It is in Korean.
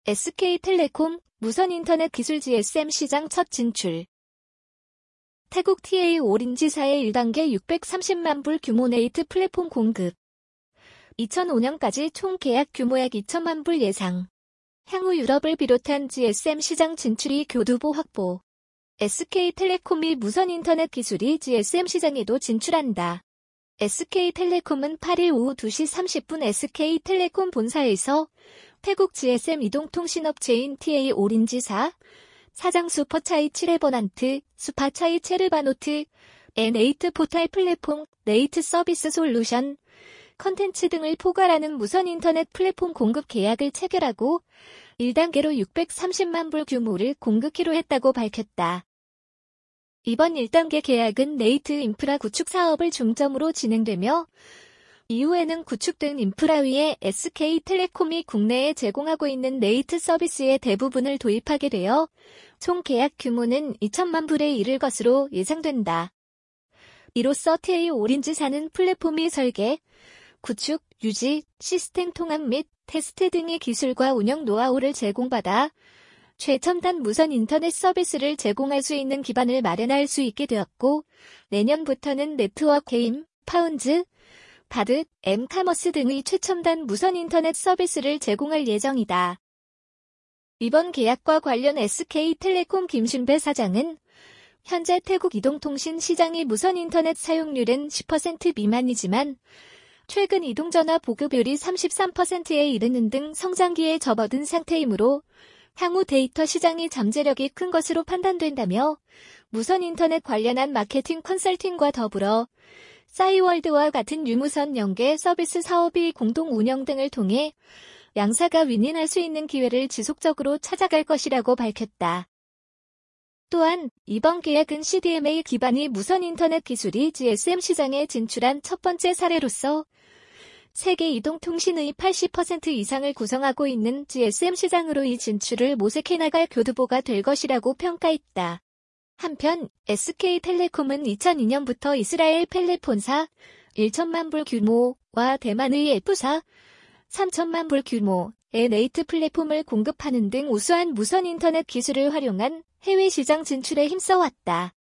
SK텔레콤 무선 인터넷 기술 GSM 시장 첫 진출. 태국 TA 오린지사의 1단계 630만 불 규모 네이트 플랫폼 공급. 2005년까지 총 계약 규모약 2천만 불 예상. 향후 유럽을 비롯한 GSM 시장 진출이 교두보 확보. SK텔레콤이 무선 인터넷 기술이 GSM 시장에도 진출한다. SK텔레콤은 8일 오후 2시 30분 SK텔레콤 본사에서 태국 GSM 이동통신업체인 TA 오린지사, 사장 슈퍼차이 치레버난트, 수파차이 체르바노트, 네이트 포탈 플랫폼, 네이트 서비스 솔루션, 컨텐츠 등을 포괄하는 무선 인터넷 플랫폼 공급 계약을 체결하고 1단계로 630만 불 규모를 공급키로 했다고 밝혔다. 이번 1단계 계약은 네이트 인프라 구축 사업을 중점으로 진행되며 이후에는 구축된 인프라 위에 SK텔레콤이 국내에 제공하고 있는 네이트 서비스의 대부분을 도입하게 되어 총 계약 규모는 2천만 불에 이를 것으로 예상된다. 이로써 TA 오린지사는 플랫폼의 설계, 구축, 유지, 시스템 통합 및 테스트 등의 기술과 운영 노하우를 제공받아 최첨단 무선 인터넷 서비스를 제공할 수 있는 기반을 마련할 수 있게 되었고 내년부터는 네트워크 게임, 파운즈, 바드, 엠카머스 등의 최첨단 무선 인터넷 서비스를 제공할 예정이다. 이번 계약과 관련 SK텔레콤 김순배 사장은 현재 태국 이동통신 시장의 무선 인터넷 사용률은 10% 미만이지만 최근 이동전화 보급률이 33%에 이르는 등 성장기에 접어든 상태이므로 향후 데이터 시장의 잠재력이 큰 것으로 판단된다며 무선 인터넷 관련한 마케팅 컨설팅과 더불어 싸이월드와 같은 유무선 연계 서비스 사업의 공동 운영 등을 통해 양사가 윈윈할 수 있는 기회를 지속적으로 찾아갈 것이라고 밝혔다. 또한 이번 계약은 CDMA 기반의 무선 인터넷 기술이 GSM 시장에 진출한 첫 번째 사례로서 세계 이동통신의 80% 이상을 구성하고 있는 GSM 시장으로의 진출을 모색해 나갈 교두보가 될 것이라고 평가했다. 한편 SK텔레콤은 2002년부터 이스라엘 펠레폰사 1천만 불 규모와 대만의 F사 3천만 불 규모의 네이트 플랫폼을 공급하는 등 우수한 무선 인터넷 기술을 활용한 해외 시장 진출에 힘써왔다.